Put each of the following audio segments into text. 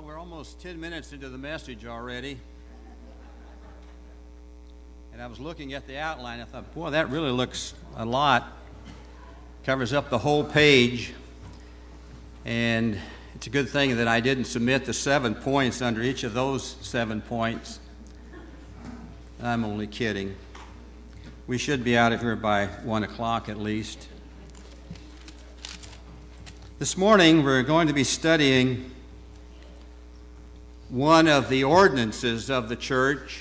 Well, we're almost 10 minutes into the message already. And I was looking at the outline. I thought, boy, that really looks a lot. Covers up the whole page. And it's a good thing that I didn't submit the 7 points under each of those 7 points. I'm only kidding. We should be out of here by 1 o'clock at least. This morning we're going to be studying one of the ordinances of the church.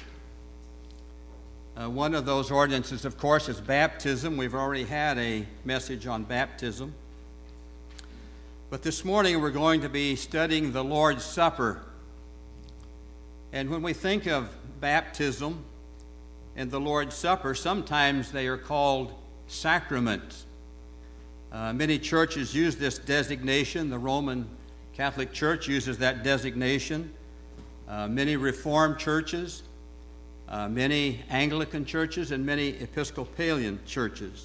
One of those ordinances, of course, is baptism. We've already had a message on baptism. But this morning we're going to be studying the Lord's Supper. And when we think of baptism and the Lord's Supper, sometimes they are called sacraments. Many churches use this designation. The Roman Catholic Church uses that designation. Many Reformed churches, many Anglican churches, and many Episcopalian churches.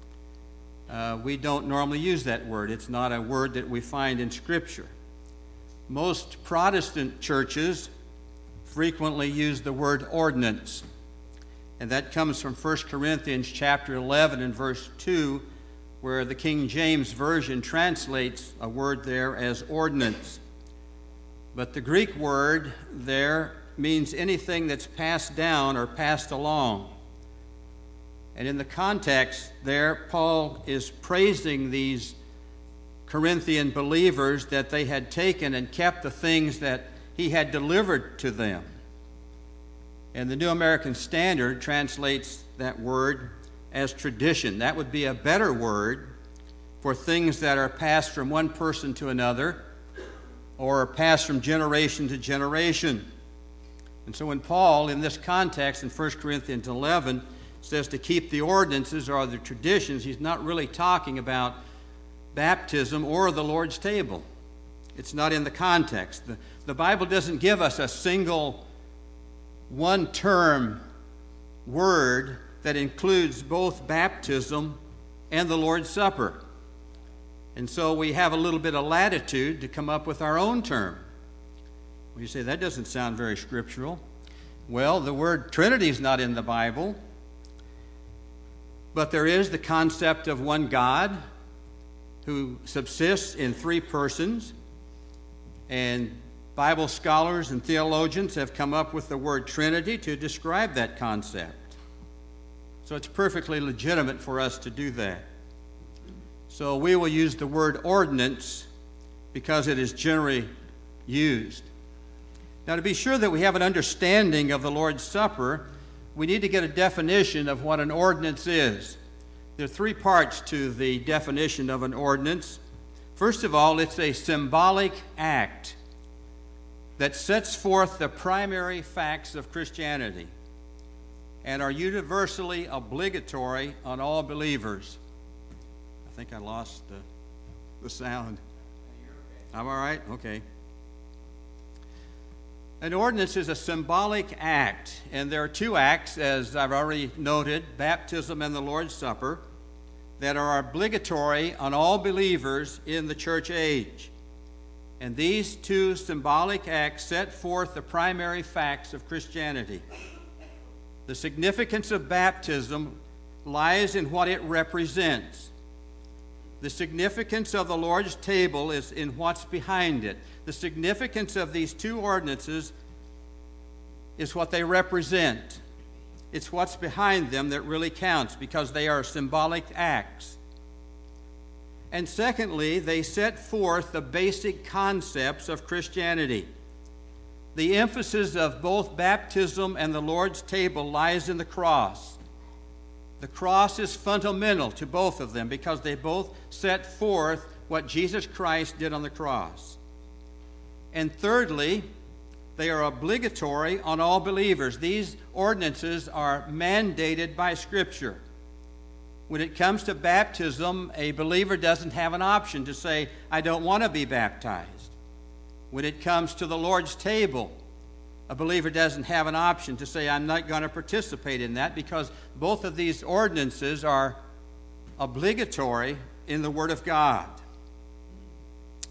We don't normally use that word. It's not a word that we find in Scripture. Most Protestant churches frequently use the word ordinance, and that comes from 1 Corinthians chapter 11 and verse 2, where the King James Version translates a word there as ordinance. But the Greek word there means anything that's passed down or passed along. And in the context there, Paul is praising these Corinthian believers that they had taken and kept the things that he had delivered to them. And the New American Standard translates that word as tradition. That would be a better word for things that are passed from one person to another or passed from generation to generation. And so when Paul, in this context, in 1 Corinthians 11, says to keep the ordinances or the traditions, he's not really talking about baptism or the Lord's table. It's not in the context. The Bible doesn't give us a single one-term word that includes both baptism and the Lord's Supper. And so we have a little bit of latitude to come up with our own term. Well, you say, that doesn't sound very scriptural. Well, the word Trinity is not in the Bible, but there is the concept of one God who subsists in three persons, and Bible scholars and theologians have come up with the word Trinity to describe that concept. So it's perfectly legitimate for us to do that. So we will use the word ordinance because it is generally used. Now, to be sure that we have an understanding of the Lord's Supper, we need to get a definition of what an ordinance is. There are three parts to the definition of an ordinance. First of all, it's a symbolic act that sets forth the primary facts of Christianity and are universally obligatory on all believers. I think I lost the sound. I'm all right? Okay. An ordinance is a symbolic act, and there are two acts, as I've already noted, baptism and the Lord's Supper, that are obligatory on all believers in the church age. And these two symbolic acts set forth the primary facts of Christianity. The significance of baptism lies in what it represents. The significance of the Lord's table is in what's behind it. The significance of these two ordinances is what they represent. It's what's behind them that really counts because they are symbolic acts. And secondly, they set forth the basic concepts of Christianity. The emphasis of both baptism and the Lord's table lies in the cross. The cross is fundamental to both of them because they both set forth what Jesus Christ did on the cross. And thirdly, they are obligatory on all believers. These ordinances are mandated by Scripture. When it comes to baptism, a believer doesn't have an option to say, I don't want to be baptized. When it comes to the Lord's table, a believer doesn't have an option to say, I'm not going to participate in that, because both of these ordinances are obligatory in the Word of God.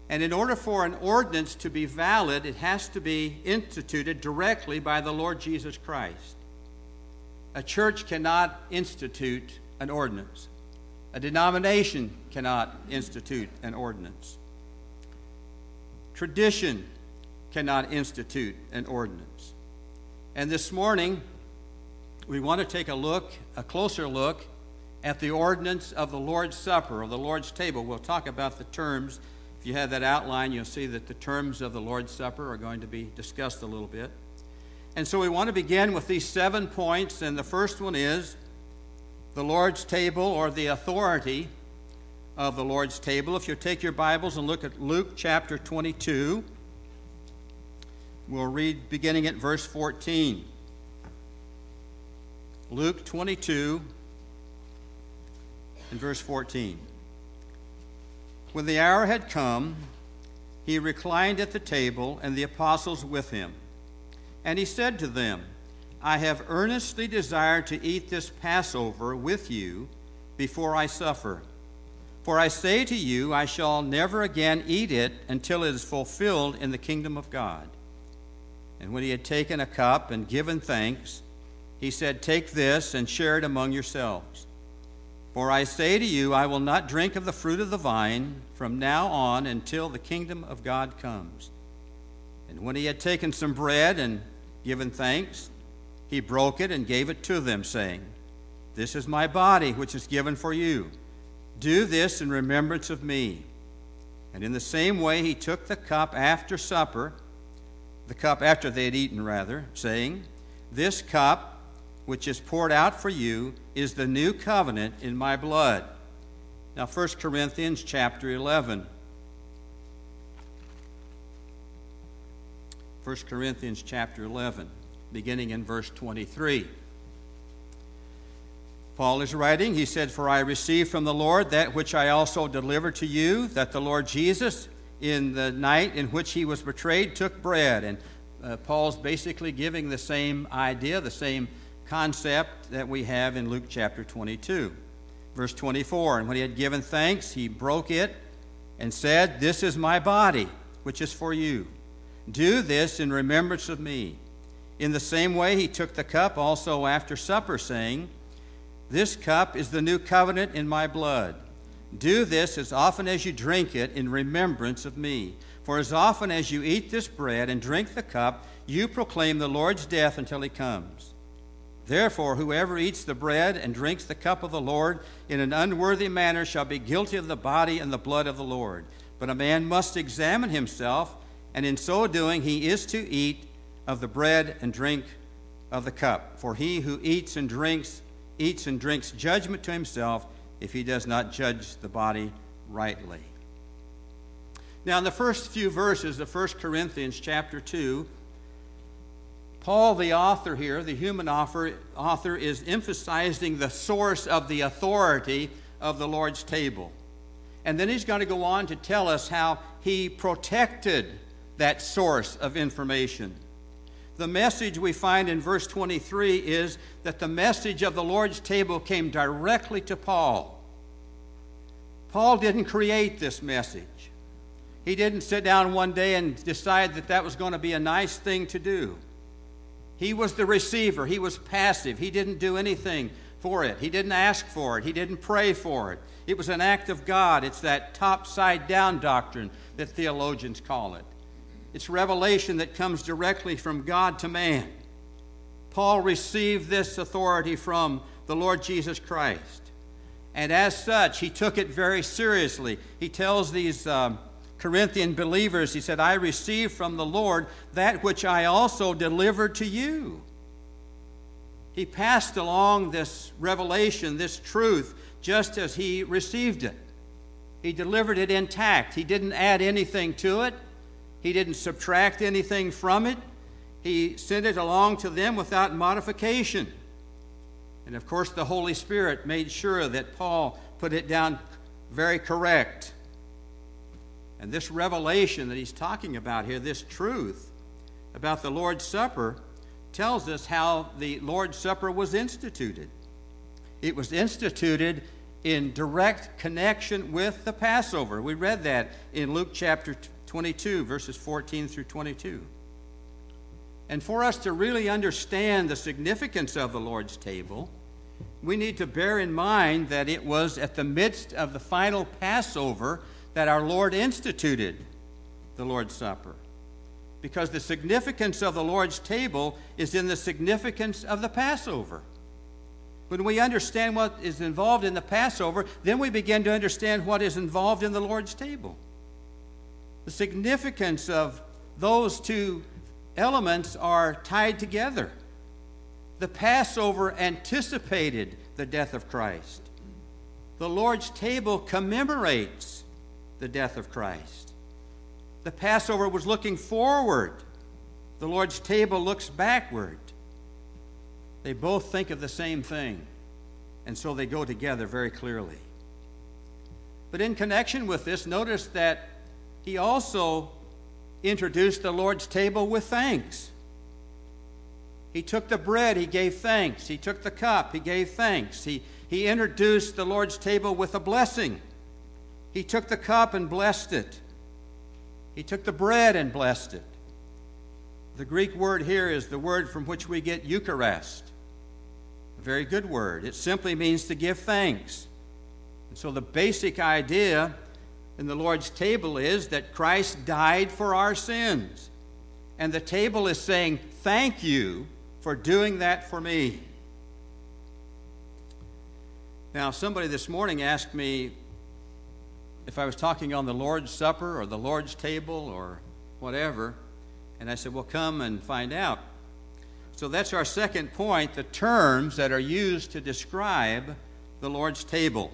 And in order for an ordinance to be valid, it has to be instituted directly by the Lord Jesus Christ. A church cannot institute an ordinance. A denomination cannot institute an ordinance. Tradition cannot institute an ordinance. And this morning, we want to take a closer look at the ordinance of the Lord's Supper, or the Lord's table. We'll talk about the terms. If you have that outline, you'll see that the terms of the Lord's Supper are going to be discussed a little bit. And so we want to begin with these 7 points, and the first one is the Lord's table, or the authority of the Lord's table. If you take your Bibles and look at Luke chapter 22, we'll read beginning at verse 14. Luke 22 and verse 14. When the hour had come, he reclined at the table, and the apostles with him. And he said to them, I have earnestly desired to eat this Passover with you before I suffer. For I say to you, I shall never again eat it until it is fulfilled in the kingdom of God. And when he had taken a cup and given thanks, he said, Take this and share it among yourselves. For I say to you, I will not drink of the fruit of the vine from now on until the kingdom of God comes. And when he had taken some bread and given thanks, he broke it and gave it to them, saying, This is my body, which is given for you. Do this in remembrance of me. And in the same way he took the cup after supper, the cup after they had eaten, saying, This cup, which is poured out for you, is the new covenant in my blood. Now 1 Corinthians chapter 11. 1 Corinthians chapter 11, beginning in verse 23. Paul is writing, he said, For I received from the Lord that which I also delivered to you, that the Lord Jesus, in the night in which he was betrayed, took bread. And Paul's basically giving the same idea, the same concept that we have in Luke chapter 22. Verse 24, And when he had given thanks, he broke it and said, This is my body, which is for you. Do this in remembrance of me. In the same way he took the cup also after supper, saying, This cup is the new covenant in my blood. Do this as often as you drink it in remembrance of me. For as often as you eat this bread and drink the cup, you proclaim the Lord's death until he comes. Therefore, whoever eats the bread and drinks the cup of the Lord in an unworthy manner shall be guilty of the body and the blood of the Lord. But a man must examine himself, and in so doing he is to eat of the bread and drink of the cup. For he who eats and drinks judgment to himself, if he does not judge the body rightly. Now, in the first few verses of 1 Corinthians chapter 2, Paul, the author here, the human author, is emphasizing the source of the authority of the Lord's table. And then he's going to go on to tell us how he protected that source of information. The message we find in verse 23 is that the message of the Lord's table came directly to Paul. Paul didn't create this message. He didn't sit down one day and decide that that was going to be a nice thing to do. He was the receiver. He was passive. He didn't do anything for it. He didn't ask for it. He didn't pray for it. It was an act of God. It's that top-side-down doctrine that theologians call it. It's revelation that comes directly from God to man. Paul received this authority from the Lord Jesus Christ. And as such, he took it very seriously. He tells these Corinthian believers, he said, I received from the Lord that which I also delivered to you. He passed along this revelation, this truth, just as he received it. He delivered it intact. He didn't add anything to it. He didn't subtract anything from it. He sent it along to them without modification. And of course, the Holy Spirit made sure that Paul put it down very correct. And this revelation that he's talking about here, this truth about the Lord's Supper, tells us how the Lord's Supper was instituted. It was instituted in direct connection with the Passover. We read that in Luke chapter 22, verses 14 through 22. And for us to really understand the significance of the Lord's table, we need to bear in mind that it was at the midst of the final Passover that our Lord instituted the Lord's Supper. Because the significance of the Lord's table is in the significance of the Passover. When we understand what is involved in the Passover, then we begin to understand what is involved in the Lord's table. The significance of those two elements are tied together. The Passover anticipated the death of Christ. The Lord's table commemorates the death of Christ. The Passover was looking forward. The Lord's table looks backward. They both think of the same thing, and so they go together very clearly. But in connection with this, notice that he also introduced the Lord's table with thanks. He took the bread, he gave thanks. He took the cup, he gave thanks. He introduced the Lord's table with a blessing. He took the cup and blessed it. He took the bread and blessed it. The Greek word here is the word from which we get Eucharist. A very good word. It simply means to give thanks. And so the basic idea in the Lord's table is that Christ died for our sins. And the table is saying, thank you for doing that for me. Now, somebody this morning asked me if I was talking on the Lord's Supper or the Lord's table or whatever. And I said, well, come and find out. So that's our second point, the terms that are used to describe the Lord's table.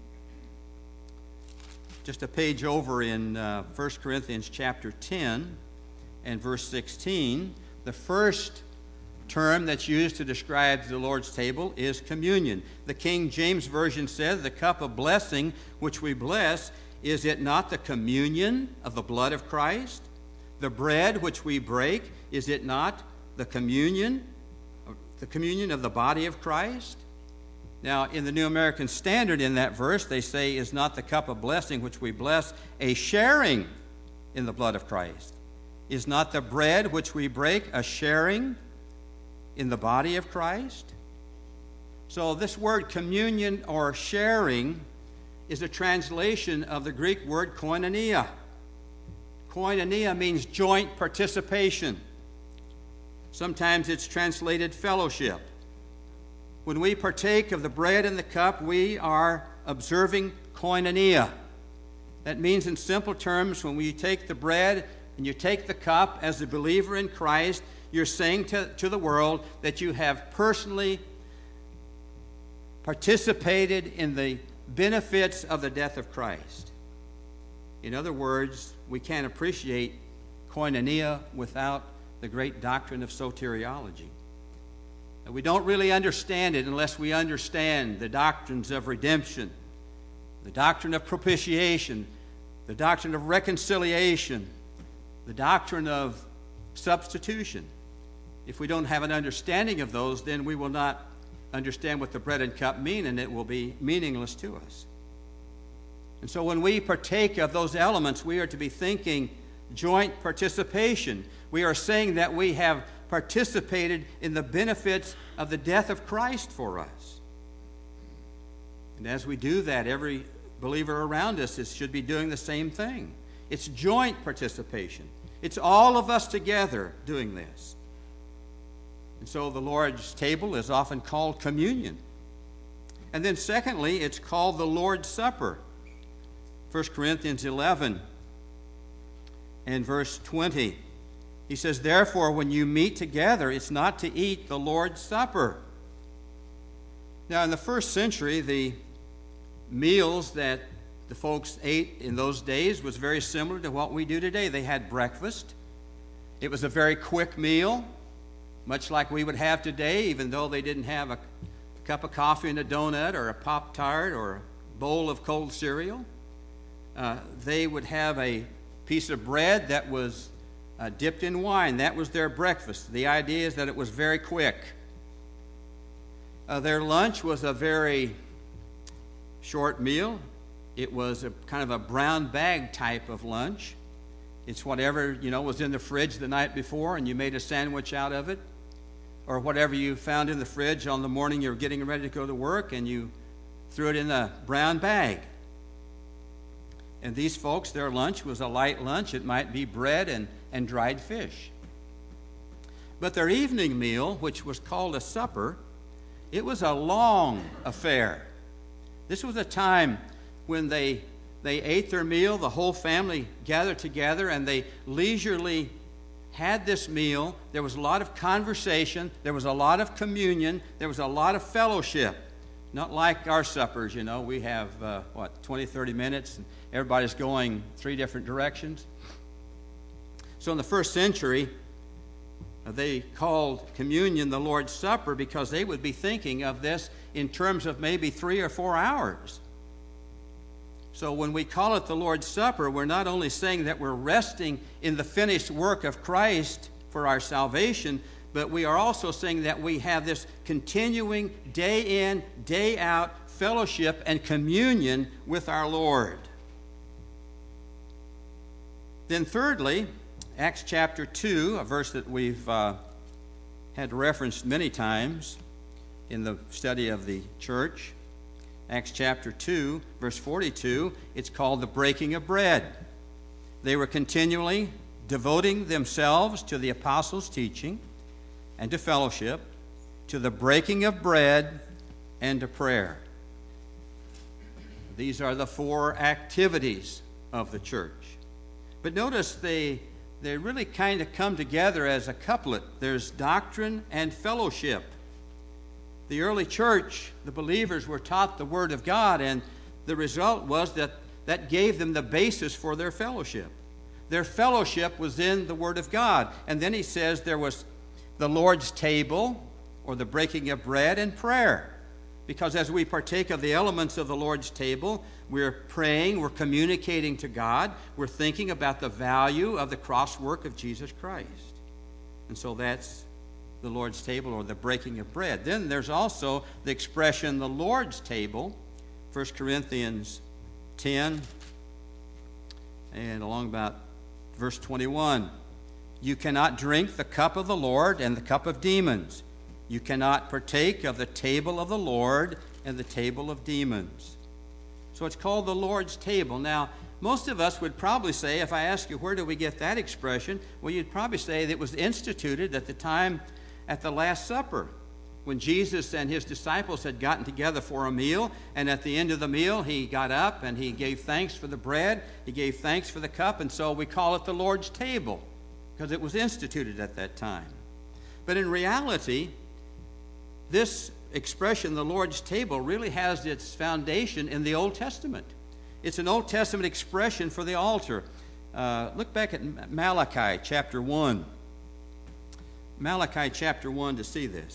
Just a page over in 1 Corinthians chapter 10 and verse 16, the first term that's used to describe the Lord's table is communion. The King James Version says, the cup of blessing which we bless, is it not the communion of the blood of Christ? The bread which we break, is it not the communion of the body of Christ? Now, in the New American Standard in that verse, they say, is not the cup of blessing which we bless a sharing in the blood of Christ? Is not the bread which we break a sharing in the body of Christ? So this word communion or sharing is a translation of the Greek word koinonia. Koinonia means joint participation. Sometimes it's translated fellowship. When we partake of the bread and the cup, we are observing koinonia. That means in simple terms, when we take the bread and you take the cup as a believer in Christ, you're saying to the world that you have personally participated in the benefits of the death of Christ. In other words, we can't appreciate koinonia without the great doctrine of soteriology. And we don't really understand it unless we understand the doctrines of redemption, the doctrine of propitiation, the doctrine of reconciliation, the doctrine of substitution. If we don't have an understanding of those, then we will not understand what the bread and cup mean, and it will be meaningless to us. And so when we partake of those elements, we are to be thinking joint participation. We are saying that we have participated in the benefits of the death of Christ for us. And as we do that, every believer around us should be doing the same thing. It's joint participation. It's all of us together doing this. And so the Lord's table is often called communion. And then secondly, it's called the Lord's Supper. 1 Corinthians 11 and verse 20. He says, therefore, when you meet together, it's not to eat the Lord's Supper. Now, in the first century, the meals that the folks ate in those days was very similar to what we do today. They had breakfast. It was a very quick meal, much like we would have today, even though they didn't have a cup of coffee and a donut or a Pop-Tart or a bowl of cold cereal. They would have a piece of bread that was dipped in wine. That was their breakfast. The idea is that it was very quick. Their lunch was a very short meal. It was a kind of a brown bag type of lunch. It's whatever, was in the fridge the night before and you made a sandwich out of it, or whatever you found in the fridge on the morning you were getting ready to go to work and you threw it in a brown bag. And these folks, their lunch was a light lunch. It might be bread and dried fish. But their evening meal, which was called a supper, it was a long affair. This was a time when they ate their meal, the whole family gathered together, and they leisurely had this meal. There was a lot of conversation. There was a lot of communion. There was a lot of fellowship. Not like our suppers, we have, 20, 30 minutes, and everybody's going 3 different directions. So in the first century, they called communion the Lord's Supper because they would be thinking of this in terms of maybe 3 or 4 hours. So when we call it the Lord's Supper, we're not only saying that we're resting in the finished work of Christ for our salvation, but we are also saying that we have this continuing day in, day out fellowship and communion with our Lord. Then thirdly, Acts chapter 2, a verse that we've had referenced many times in the study of the church. Acts chapter 2, verse 42, it's called the breaking of bread. They were continually devoting themselves to the apostles' teaching and to fellowship, to the breaking of bread and to prayer. These are the 4 activities of the church. But notice they really kind of come together as a couplet. There's doctrine and fellowship. The early church, the believers, were taught the Word of God, and the result was that gave them the basis for their fellowship. Their fellowship was in the Word of God. And then he says there was the Lord's table, or the breaking of bread, and prayer. Because as we partake of the elements of the Lord's table, we're praying, we're communicating to God, we're thinking about the value of the cross work of Jesus Christ. And so that's the Lord's table, or the breaking of bread. Then there's also the expression the Lord's table, 1 Corinthians 10, and along about verse 21. You cannot drink the cup of the Lord and the cup of demons. You cannot partake of the table of the Lord and the table of demons. So it's called the Lord's table. Now, most of us would probably say, if I ask you where do we get that expression, well, you'd probably say that it was instituted at the time at the Last Supper, when Jesus and his disciples had gotten together for a meal, and at the end of the meal, he got up and he gave thanks for the bread, he gave thanks for the cup, and so we call it the Lord's table, because it was instituted at that time. But in reality, this expression, the Lord's table, really has its foundation in the Old Testament. It's an Old Testament expression for the altar. Look back at Malachi chapter 1. Malachi chapter 1 to see this.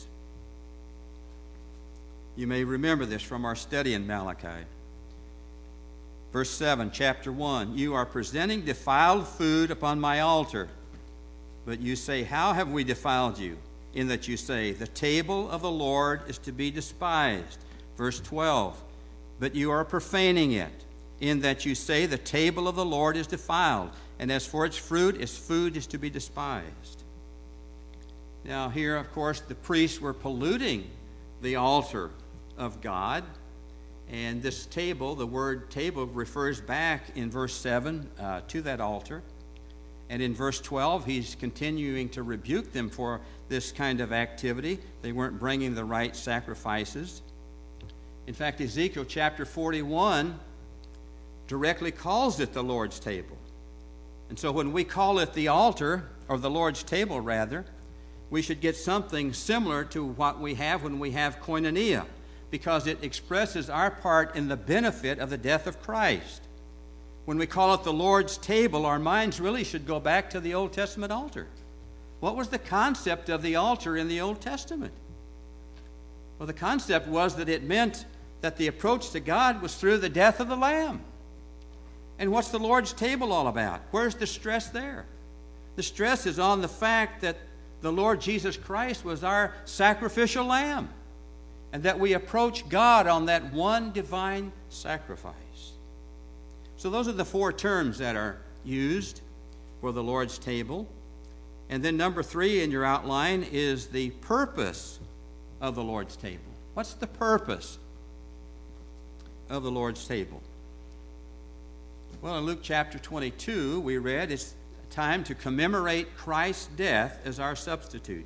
You may remember this from our study in Malachi. Verse 7, chapter 1. You are presenting defiled food upon my altar. But you say, how have we defiled you? In that you say, the table of the Lord is to be despised. Verse 12. But you are profaning it. In that you say, the table of the Lord is defiled. And as for its fruit, its food is to be despised. Now here, of course, the priests were polluting the altar of God. And this table, the word table, refers back in verse 7 to that altar. And in verse 12, he's continuing to rebuke them for this kind of activity. They weren't bringing the right sacrifices. In fact, Ezekiel chapter 41 directly calls it the Lord's table. And so when we call it the altar, or the Lord's table rather, we should get something similar to what we have when we have koinonia, because it expresses our part in the benefit of the death of Christ. When we call it the Lord's table, our minds really should go back to the Old Testament altar. What was the concept of the altar in the Old Testament? Well, the concept was that it meant that the approach to God was through the death of the Lamb. And what's the Lord's table all about? Where's the stress there? The stress is on the fact that the Lord Jesus Christ was our sacrificial lamb. and that we approach God on that one divine sacrifice. So those are the four terms that are used for the Lord's table. And then number 3 in your outline is the purpose of the Lord's table. What's the purpose of the Lord's table? Well, in Luke chapter 22, we read it's time to commemorate Christ's death as our substitute.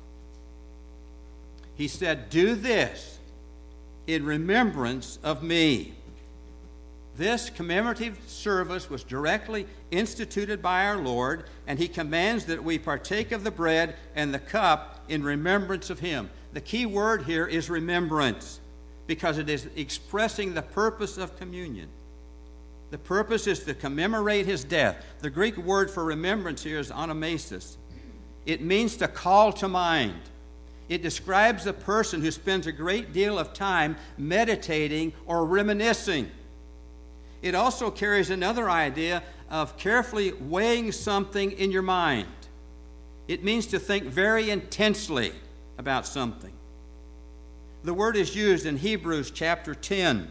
He said, "Do this in remembrance of me." This commemorative service was directly instituted by our Lord, and he commands that we partake of the bread and the cup in remembrance of him. The key word here is remembrance, because it is expressing the purpose of communion. The purpose is to commemorate his death. The Greek word for remembrance here is anamnesis. It means to call to mind. It describes a person who spends a great deal of time meditating or reminiscing. It also carries another idea of carefully weighing something in your mind. It means to think very intensely about something. The word is used in Hebrews chapter 10.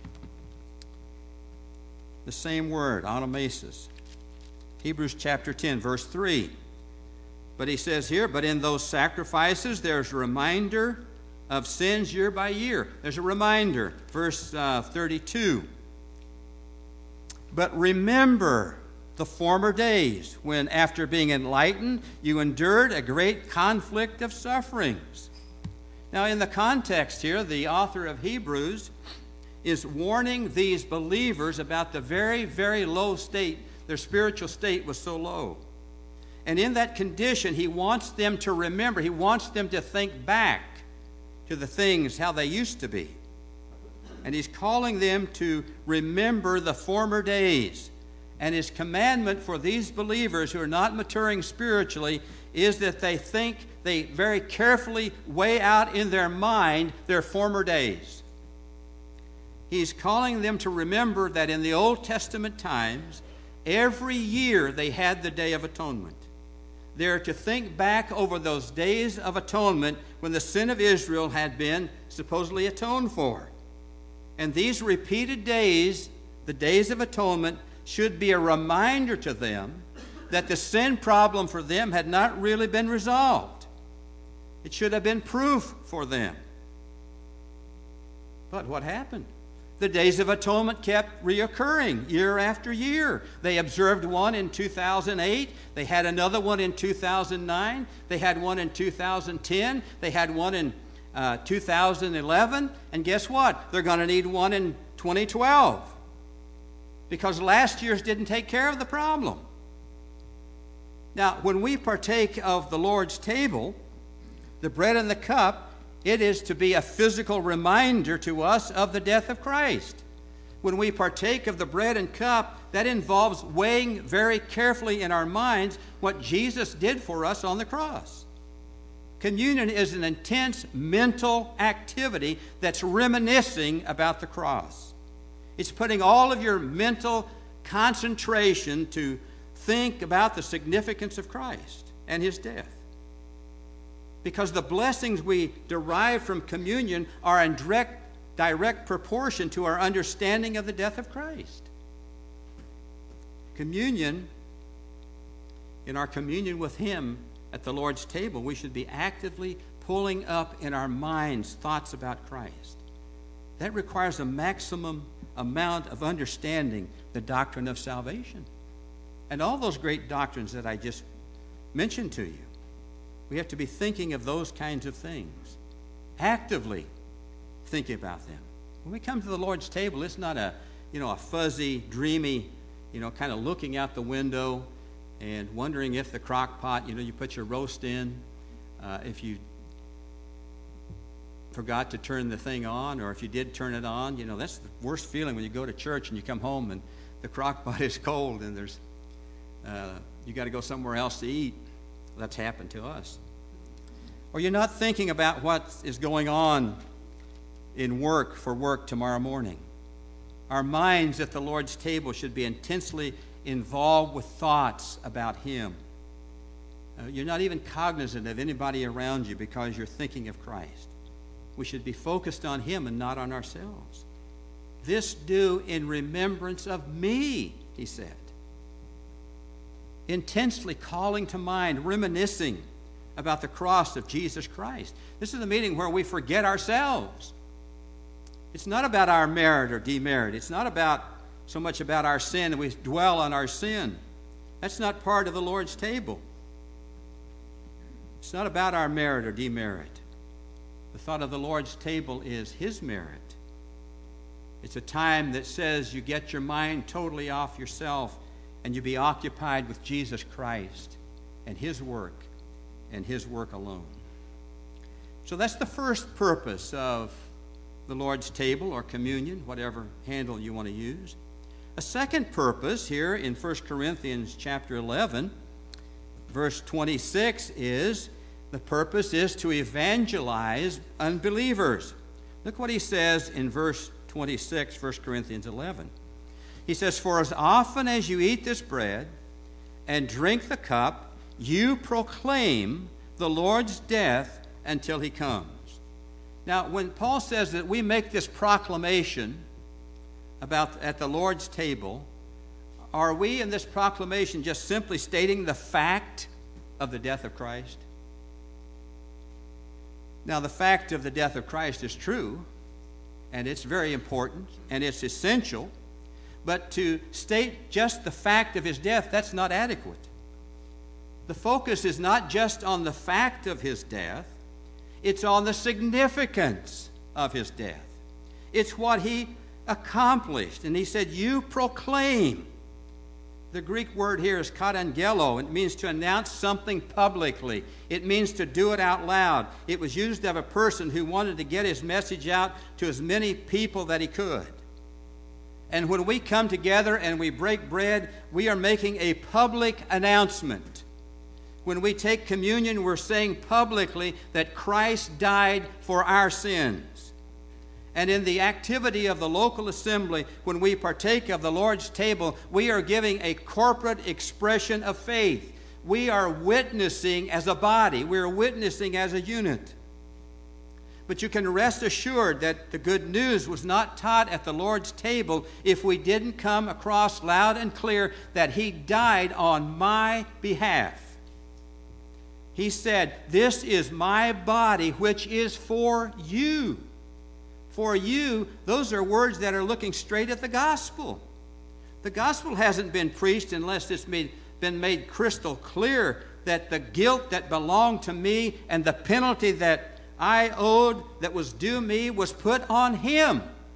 The same word, anamnesis. Hebrews chapter 10, verse 3. But he says here, but in those sacrifices there's a reminder of sins year by year. There's a reminder. Verse 32. But remember the former days when, after being enlightened, you endured a great conflict of sufferings. Now, in the context here, the author of Hebrews is warning these believers about the very, very low state. Their spiritual state was so low. And in that condition, he wants them to remember. He wants them to think back to the things, how they used to be. And he's calling them to remember the former days. And his commandment for these believers who are not maturing spiritually is that they very carefully weigh out in their mind their former days. He's calling them to remember that in the Old Testament times, every year they had the Day of Atonement. They're to think back over those days of atonement when the sin of Israel had been supposedly atoned for. And these repeated days, the days of atonement, should be a reminder to them that the sin problem for them had not really been resolved. It should have been proof for them. But what happened? The days of atonement kept reoccurring year after year. They observed one in 2008. They had another one in 2009. They had one in 2010. They had one in 2011. And guess what? They're going to need one in 2012. Because last year's didn't take care of the problem. Now, when we partake of the Lord's table, the bread and the cup, it is to be a physical reminder to us of the death of Christ. When we partake of the bread and cup, that involves weighing very carefully in our minds what Jesus did for us on the cross. Communion is an intense mental activity that's reminiscing about the cross. It's putting all of your mental concentration to think about the significance of Christ and his death. Because the blessings we derive from communion are in direct proportion to our understanding of the death of Christ. Communion, in our communion with him at the Lord's table, we should be actively pulling up in our minds thoughts about Christ. That requires a maximum amount of understanding the doctrine of salvation and all those great doctrines that I just mentioned to you. We have to be thinking of those kinds of things, actively thinking about them. When we come to the Lord's table, it's not a fuzzy, dreamy, kind of looking out the window and wondering if the crock pot, you put your roast in, if you forgot to turn the thing on, or if you did turn it on. That's the worst feeling when you go to church and you come home and the crock pot is cold and there's you got to go somewhere else to eat. That's happened to us. Or you're not thinking about what is going on in work tomorrow morning. Our minds at the Lord's table should be intensely involved with thoughts about him. You're not even cognizant of anybody around you because you're thinking of Christ. We should be focused on Him and not on ourselves. This do in remembrance of me, he said. Intensely calling to mind, reminiscing about the cross of Jesus Christ. This is a meeting where we forget ourselves. It's not about our merit or demerit. It's not about so much about our sin, and we dwell on our sin. That's not part of the Lord's table. It's not about our merit or demerit. The thought of the Lord's table is His merit. It's a time that says you get your mind totally off yourself and you be occupied with Jesus Christ and His work and His work alone. So that's the first purpose of the Lord's table or communion, whatever handle you want to use. A second purpose here in 1 Corinthians chapter 11, verse 26 is, the purpose is to evangelize unbelievers. Look what he says in verse 26, 1 Corinthians 11. He says, "For as often as you eat this bread and drink the cup, you proclaim the Lord's death until He comes." Now, when Paul says that we make this proclamation at the Lord's table, are we in this proclamation just simply stating the fact of the death of Christ? Now, the fact of the death of Christ is true, and it's very important, and it's essential, but to state just the fact of His death, that's not adequate. The focus is not just on the fact of His death, it's on the significance of His death. It's what He accomplished. And he said, you proclaim. The Greek word here is katangelo. It means to announce something publicly. It means to do it out loud. It was used of a person who wanted to get his message out to as many people that he could. And when we come together and we break bread, we are making a public announcement. When we take communion, we're saying publicly that Christ died for our sins. And in the activity of the local assembly, when we partake of the Lord's table, we are giving a corporate expression of faith. We are witnessing as a body. We are witnessing as a unit. But you can rest assured that the good news was not taught at the Lord's table if we didn't come across loud and clear that He died on my behalf. He said, "This is my body, which is for you." For you, those are words that are looking straight at the gospel. The gospel hasn't been preached unless it's been made crystal clear that the guilt that belonged to me and the penalty that I owed, that was due me, was put on Him.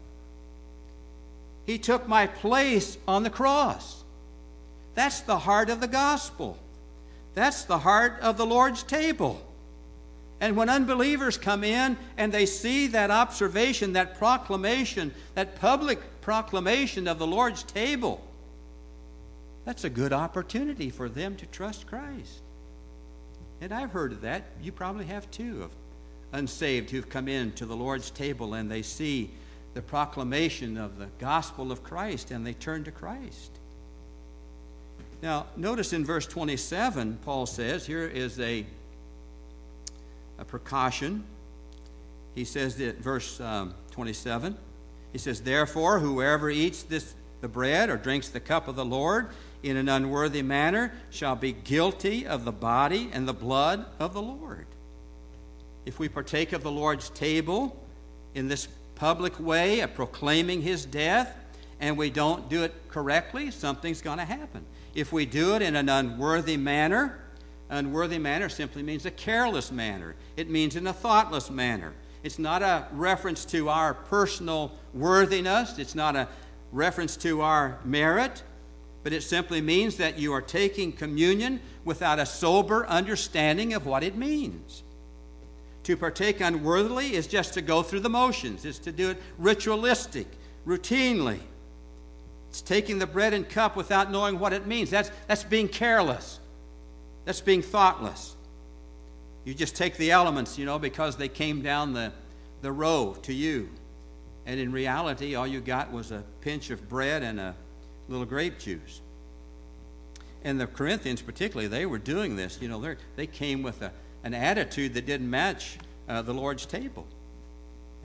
He took my place on the cross. That's the heart of the gospel. That's the heart of the Lord's table. And when unbelievers come in and they see that observation, that proclamation, that public proclamation of the Lord's table, that's a good opportunity for them to trust Christ. And I've heard of that. You probably have too, of unsaved who've come in to the Lord's table and they see the proclamation of the gospel of Christ and they turn to Christ. Now, notice in verse 27, Paul says, here is a precaution. He says that verse 27, he says, "Therefore, whoever eats the bread or drinks the cup of the Lord in an unworthy manner shall be guilty of the body and the blood of the Lord." If we partake of the Lord's table in this public way of proclaiming His death, and we don't do it correctly, something's going to happen. If we do it in an unworthy manner simply means a careless manner. It means in a thoughtless manner. It's not a reference to our personal worthiness. It's not a reference to our merit. But it simply means that you are taking communion without a sober understanding of what it means. To partake unworthily is just to go through the motions. It's to do it ritualistic, routinely. It's taking the bread and cup without knowing what it means. That's being careless. That's being thoughtless. You just take the elements, because they came down the row to you. And in reality, all you got was a pinch of bread and a little grape juice. And the Corinthians particularly, they were doing this. They came with an attitude that didn't match the Lord's table.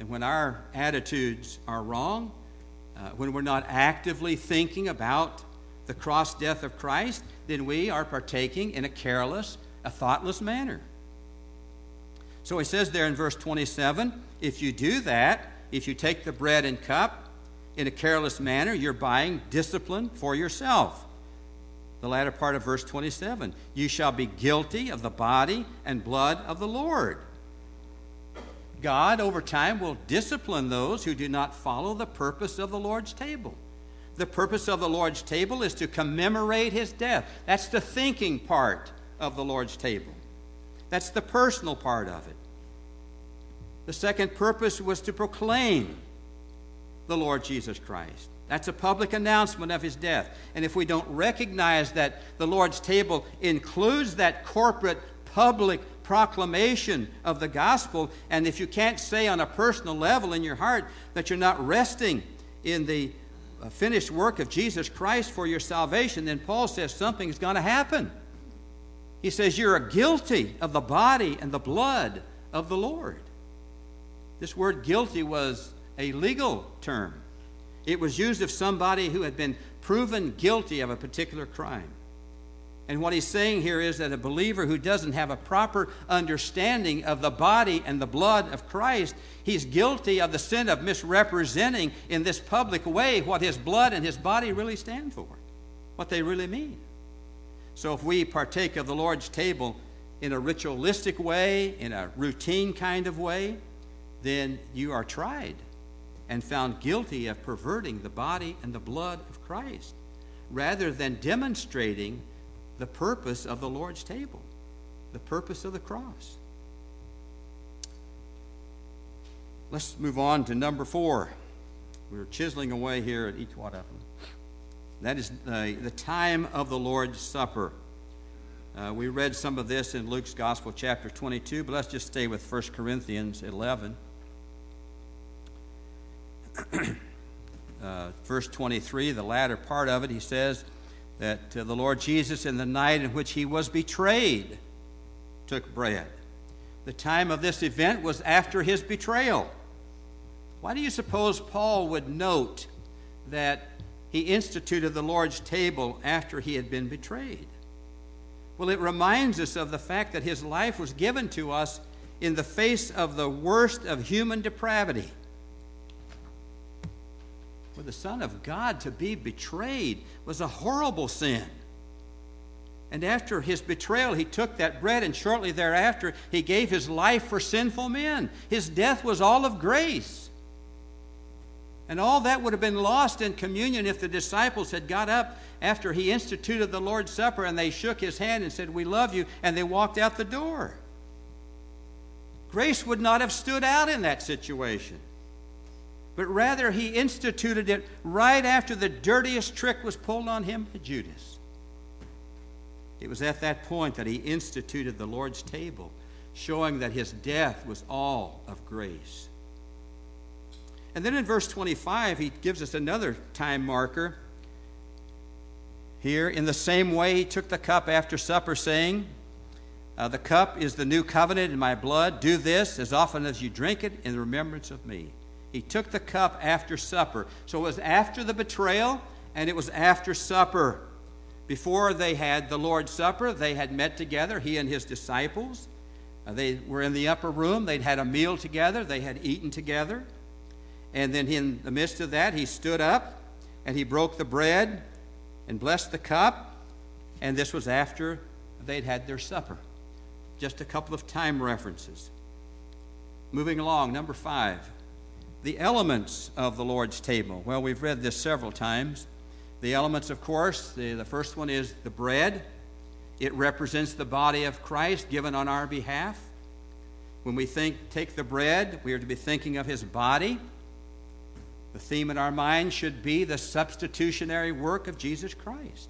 And when our attitudes are wrong, when we're not actively thinking about the cross death of Christ, then we are partaking in a careless, a thoughtless manner. So he says there in verse 27, if you do that, if you take the bread and cup in a careless manner, you're buying discipline for yourself. The latter part of verse 27, you shall be guilty of the body and blood of the Lord. God, over time, will discipline those who do not follow the purpose of the Lord's table. The purpose of the Lord's table is to commemorate his death. That's the thinking part of the Lord's table. That's the personal part of it. The second purpose was to proclaim the Lord Jesus Christ. That's a public announcement of his death. And if we don't recognize that the Lord's table includes that corporate public proclamation of the gospel, and if you can't say on a personal level in your heart that you're not resting in the finished work of Jesus Christ for your salvation, then Paul says something's going to happen. He says you're guilty of the body and the blood of the Lord. This word guilty was a legal term. It was used of somebody who had been proven guilty of a particular crime. And what he's saying here is that a believer who doesn't have a proper understanding of the body and the blood of Christ, he's guilty of the sin of misrepresenting in this public way what his blood and his body really stand for, what they really mean. So if we partake of the Lord's table in a ritualistic way, in a routine kind of way, then you are tried and found guilty of perverting the body and the blood of Christ, rather than demonstrating the purpose of the Lord's table, the purpose of the cross. Let's move on to number 4. We're chiseling away here at each one of them. That is the time of the Lord's Supper. We read some of this in Luke's Gospel, chapter 22, but let's just stay with 1 Corinthians 11. Verse 23, the latter part of it, he says that the Lord Jesus, in the night in which he was betrayed, took bread. The time of this event was after his betrayal. Why do you suppose Paul would note that he instituted the Lord's table after he had been betrayed? Well, it reminds us of the fact that his life was given to us in the face of the worst of human depravity. For the Son of God to be betrayed was a horrible sin. And after his betrayal, he took that bread, and shortly thereafter, he gave his life for sinful men. His death was all of grace. And all that would have been lost in communion if the disciples had got up after he instituted the Lord's Supper and they shook his hand and said, "We love you," and they walked out the door. Grace would not have stood out in that situation. But rather, he instituted it right after the dirtiest trick was pulled on him by Judas. It was at that point that he instituted the Lord's table, showing that his death was all of grace. And then in verse 25, he gives us another time marker. Here, in the same way, he took the cup after supper, saying, the cup is the new covenant in my blood. Do this as often as you drink it in remembrance of me. He took the cup after supper. So it was after the betrayal, and it was after supper. Before they had the Lord's Supper, they had met together, he and his disciples. They were in the upper room. They'd had a meal together. They had eaten together. And then in the midst of that, he stood up, and he broke the bread and blessed the cup. And this was after they'd had their supper. Just a couple of time references. Moving along, number 5. The elements of the Lord's table. Well, we've read this several times. The elements, of course, the first one is the bread. It represents the body of Christ given on our behalf. When we take the bread, we are to be thinking of his body. The theme in our mind should be the substitutionary work of Jesus Christ.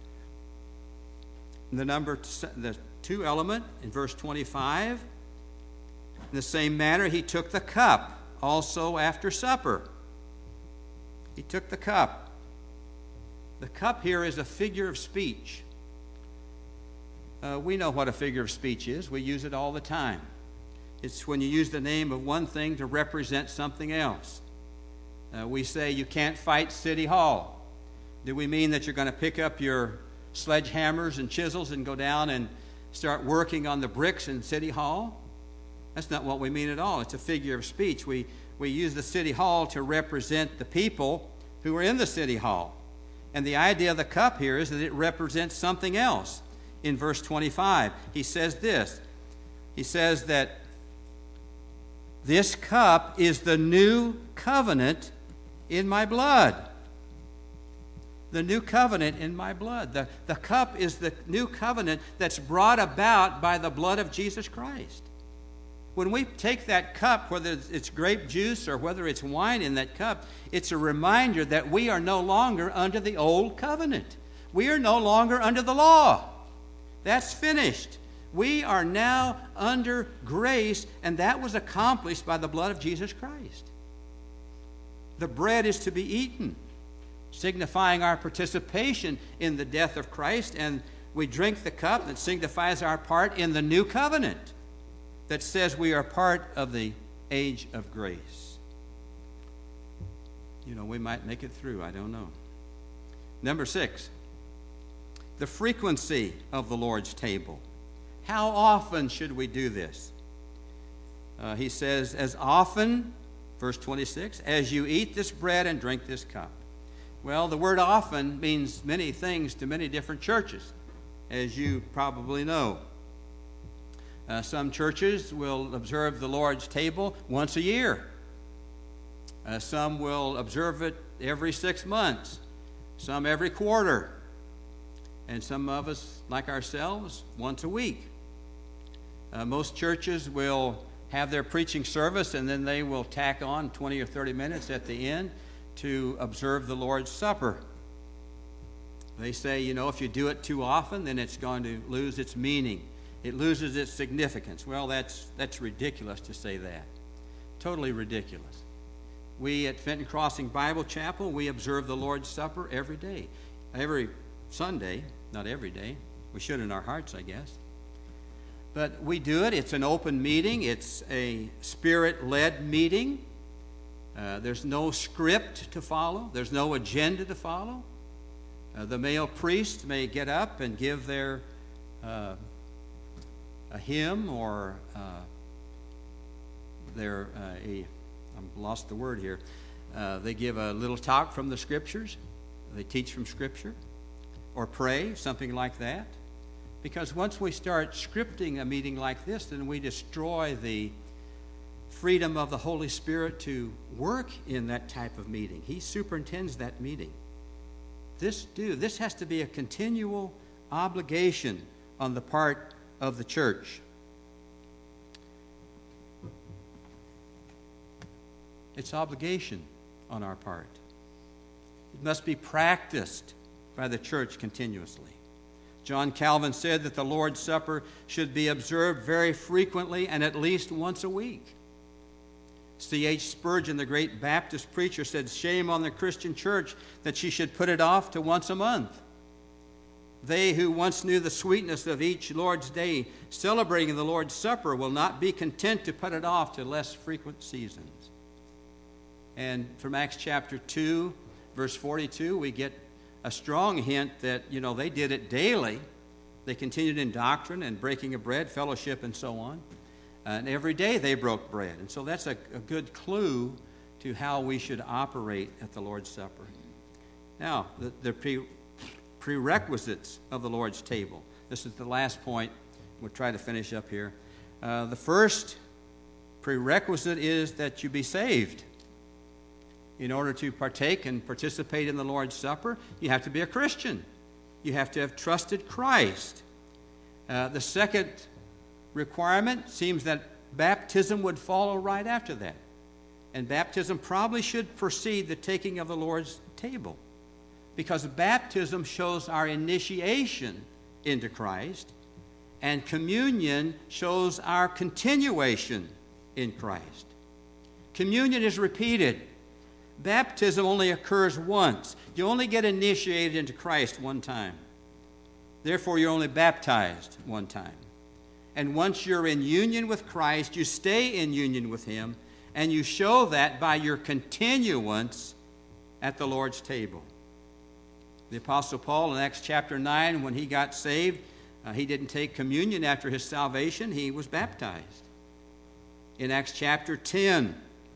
The 2 element in verse 25. In the same manner, he took the cup. Also after supper, he took the cup. The cup here is a figure of speech. We know what a figure of speech is. We use it all the time. It's when you use the name of one thing to represent something else. We say you can't fight City Hall. Do we mean that you're going to pick up your sledgehammers and chisels and go down and start working on the bricks in City Hall? That's not what we mean at all. It's a figure of speech. We use the City Hall to represent the people who are in the City Hall. And the idea of the cup here is that it represents something else. In verse 25, he says this. He says that this cup is the new covenant in my blood. The new covenant in my blood. The cup is the new covenant that's brought about by the blood of Jesus Christ. When we take that cup, whether it's grape juice or whether it's wine in that cup, it's a reminder that we are no longer under the old covenant. We are no longer under the law. That's finished. We are now under grace, and that was accomplished by the blood of Jesus Christ. The bread is to be eaten, signifying our participation in the death of Christ, and we drink the cup that signifies our part in the new covenant that says we are part of the age of grace. You know, we might make it through, I don't know. Number 6, the frequency of the Lord's table. How often should we do this? He says, as often, verse 26, as you eat this bread and drink this cup. Well, the word often means many things to many different churches, as you probably know. Some churches will observe the Lord's table once a year. Some will observe it every 6 months, some every quarter, and some of us, like ourselves, once a week. Most churches will have their preaching service, and then they will tack on 20 or 30 minutes at the end to observe the Lord's Supper. They say, you know, if you do it too often, then it's going to lose its meaning. It loses its significance. Well, that's ridiculous to say that. Totally ridiculous. We at Fenton Crossing Bible Chapel, we observe the Lord's Supper every day. Every Sunday, not every day. We should in our hearts, I guess. But we do it. It's an open meeting. It's a Spirit-led meeting. There's no script to follow. There's no agenda to follow. The male priest may get up and give their a hymn or I've lost the word here. They give a little talk from the Scriptures. They teach from Scripture or pray, something like that. Because once we start scripting a meeting like this, then we destroy the freedom of the Holy Spirit to work in that type of meeting. He superintends that meeting. This has to be a continual obligation on the part of the church. It's obligation on our part. It must be practiced by the church continuously. John Calvin said that the Lord's Supper should be observed very frequently and at least once a week. C.H. Spurgeon, the great Baptist preacher, said, "Shame on the Christian church that she should put it off to once a month. They who once knew the sweetness of each Lord's Day, celebrating the Lord's Supper, will not be content to put it off to less frequent seasons." And from Acts chapter 2, verse 42, we get a strong hint that, you know, they did it daily. They continued in doctrine and breaking of bread, fellowship, and so on. And every day they broke bread. And so that's a good clue to how we should operate at the Lord's Supper. Now, the prerequisites of the Lord's table. This is the last point. We'll try to finish up here. The first prerequisite is that you be saved. In order to partake and participate in the Lord's Supper, you have to be a Christian. You have to have trusted Christ. The second requirement seems that baptism would follow right after that. And baptism probably should precede the taking of the Lord's table, because baptism shows our initiation into Christ, and communion shows our continuation in Christ. Communion is repeated. Baptism only occurs once. You only get initiated into Christ one time. Therefore, you're only baptized one time. And once you're in union with Christ, you stay in union with Him, and you show that by your continuance at the Lord's table. The Apostle Paul in Acts chapter 9, when he got saved, he didn't take communion after his salvation. He was baptized. In Acts chapter 10,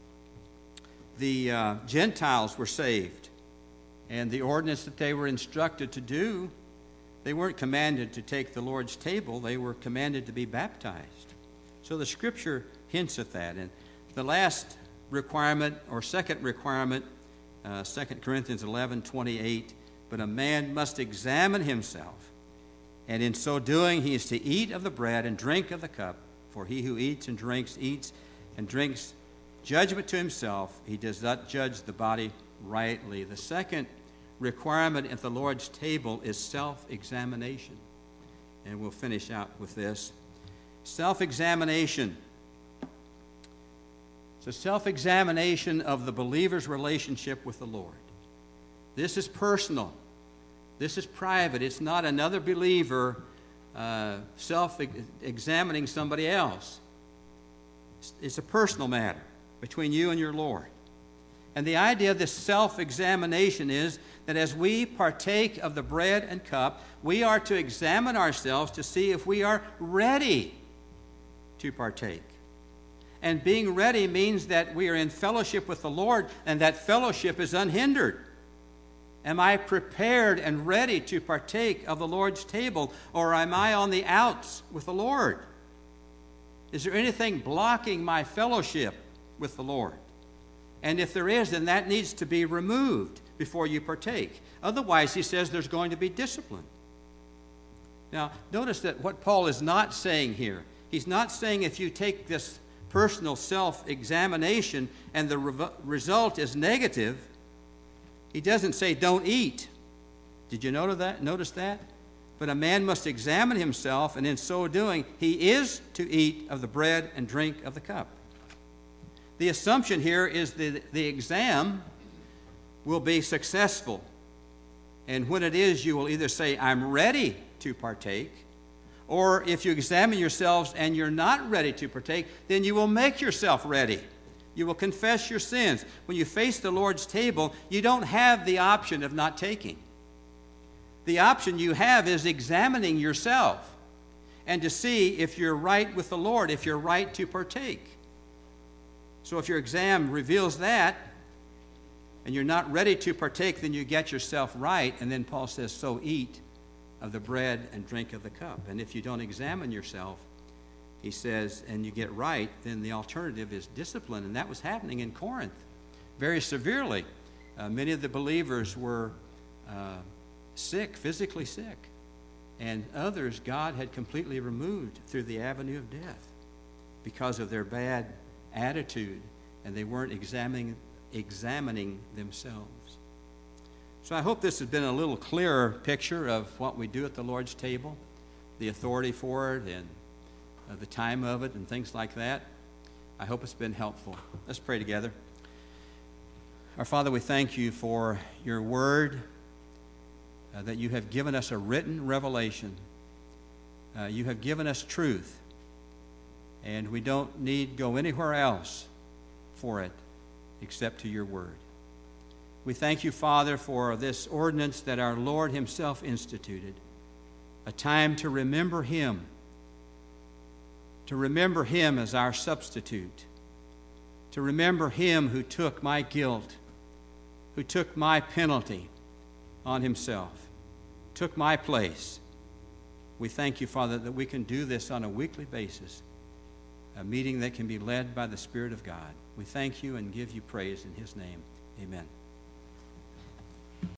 the Gentiles were saved. And the ordinance that they were instructed to do, they weren't commanded to take the Lord's table. They were commanded to be baptized. So the Scripture hints at that. And the last requirement, or second requirement, 2 Corinthians 11:28, but a man must examine himself, and in so doing he is to eat of the bread and drink of the cup. For he who eats and drinks judgment to himself, he does not judge the body rightly. The second requirement at the Lord's table is self-examination. And we'll finish out with this. Self-examination. It's a self-examination of the believer's relationship with the Lord. This is personal. This is private. It's not another believer self-examining somebody else. It's a personal matter between you and your Lord. And the idea of this self-examination is that as we partake of the bread and cup, we are to examine ourselves to see if we are ready to partake. And being ready means that we are in fellowship with the Lord, and that fellowship is unhindered. Am I prepared and ready to partake of the Lord's table, or am I on the outs with the Lord? Is there anything blocking my fellowship with the Lord? And if there is, then that needs to be removed before you partake. Otherwise, he says there's going to be discipline. Now, notice that what Paul is not saying here, he's not saying if you take this personal self-examination and the result is negative, he doesn't say don't eat. Did you notice that? But a man must examine himself, and in so doing, he is to eat of the bread and drink of the cup. The assumption here is that the exam will be successful. And when it is, you will either say, I'm ready to partake, or if you examine yourselves and you're not ready to partake, then you will make yourself ready. You will confess your sins. When you face the Lord's table, you don't have the option of not taking. The option you have is examining yourself and to see if you're right with the Lord, if you're right to partake. So if your exam reveals that, and you're not ready to partake, then you get yourself right. And then Paul says, so eat of the bread and drink of the cup. And if you don't examine yourself, he says, and you get right, then the alternative is discipline. And that was happening in Corinth very severely. Many of the believers were sick, physically sick. And others God had completely removed through the avenue of death because of their bad attitude, and they weren't examining themselves. So I hope this has been a little clearer picture of what we do at the Lord's table, the authority for it, and the time of it, and things like that. I hope it's been helpful. Let's pray together. Our Father, we thank you for your word, that you have given us a written revelation. You have given us truth, and we don't need go anywhere else for it except to your word. We thank you, Father, for this ordinance that our Lord himself instituted, a time to remember him as our substitute, to remember him who took my guilt, who took my penalty on himself, took my place. We thank you, Father, that we can do this on a weekly basis, a meeting that can be led by the Spirit of God. We thank you and give you praise in his name. Amen.